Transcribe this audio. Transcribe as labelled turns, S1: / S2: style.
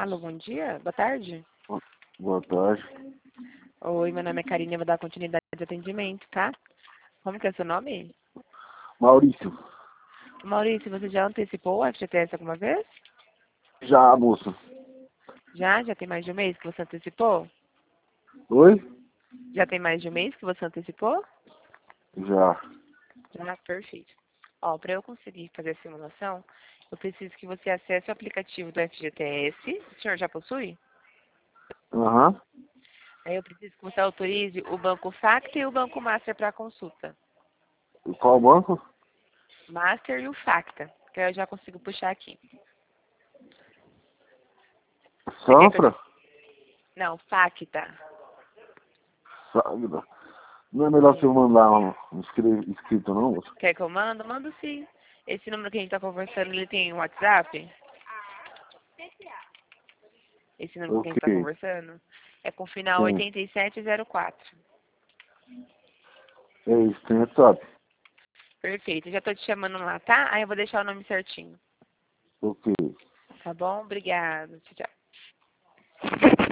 S1: Alô, bom dia, boa tarde.
S2: Boa tarde.
S1: Oi, meu nome é Karine, eu vou dar continuidade de atendimento, tá? Como que é o seu nome?
S2: Maurício.
S1: Maurício, você já antecipou o FGTS alguma vez?
S2: Já, moça.
S1: Já? Já tem mais de um mês que você antecipou?
S2: Oi?
S1: Já tem mais de um mês que você antecipou?
S2: Já.
S1: Já, perfeito. Ó, para eu conseguir fazer a simulação, eu preciso que você acesse o aplicativo do FGTS. O senhor já possui?
S2: Aham.
S1: Aí eu preciso que você autorize o Banco Facta e o Banco Master para consulta.
S2: Qual banco?
S1: Master e o Facta, que aí eu já consigo puxar aqui. Você quer que eu te...
S2: Sanfra?
S1: Não, Facta.
S2: Sagra. Não é melhor você mandar um escrito, não, moça?
S1: Quer que eu mando? Mando sim. Esse número que a gente tá conversando, ele tem um WhatsApp? Esse número que a
S2: Ok.
S1: gente tá conversando? É com final
S2: Tem.
S1: 8704.
S2: É isso, tem WhatsApp.
S1: Perfeito. Já tô te chamando lá, tá? Aí eu vou deixar o nome certinho.
S2: Ok.
S1: Tá bom? Obrigada. Tchau, tchau.